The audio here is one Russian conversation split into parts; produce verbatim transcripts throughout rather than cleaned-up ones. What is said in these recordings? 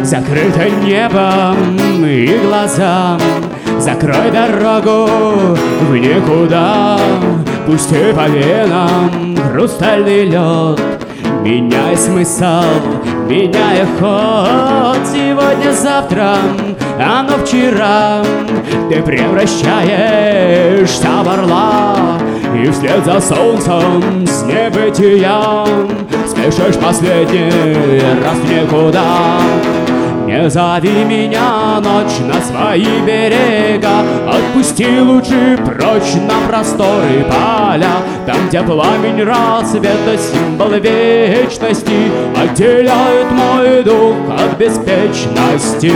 закрыто небом и глазам. Закрой дорогу в никуда, пусти по венам хрустальный лед. Меняй смысл, меняй ход. Сегодня-завтра, а но вчера ты превращаешься в орла, и вслед за солнцем с небытия спешишь последний раз в никуда. Не зови меня, ночь, на свои берега, отпусти лучи прочь на просторы поля. Там, где пламень рассвета, символ вечности, отделяет мой дух от беспечности.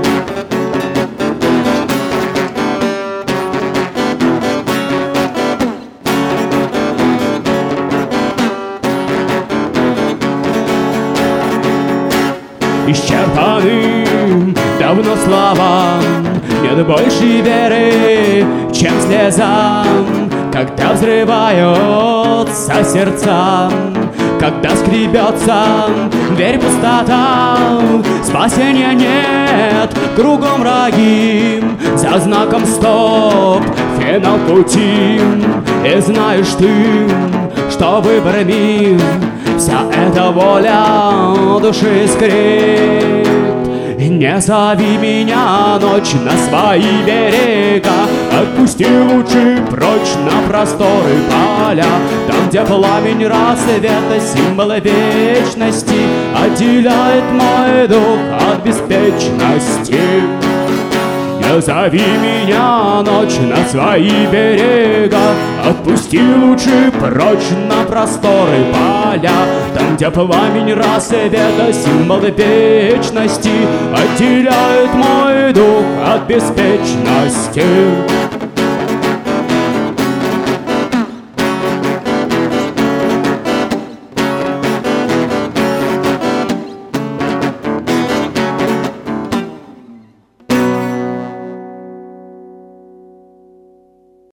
Исчерпаны давно слова, нет больше веры, чем слезам. Когда взрываются сердца, когда скребется дверь пустота, спасения нет, кругом враги, за знаком стоп, финал пути. И знаешь ты, что выборами вся эта воля души скрыт. Не зови меня, ночь, на свои берега, отпусти лучи прочь на просторы поля. Там, где пламень рассвета, символ вечности, отделяет мой дух от беспечности. Не зови меня, ночь, на свои берега, отпусти лучи прочь на просторы поля. Там, где пламень рассвета, символ вечности, отделяет мой дух от беспечности.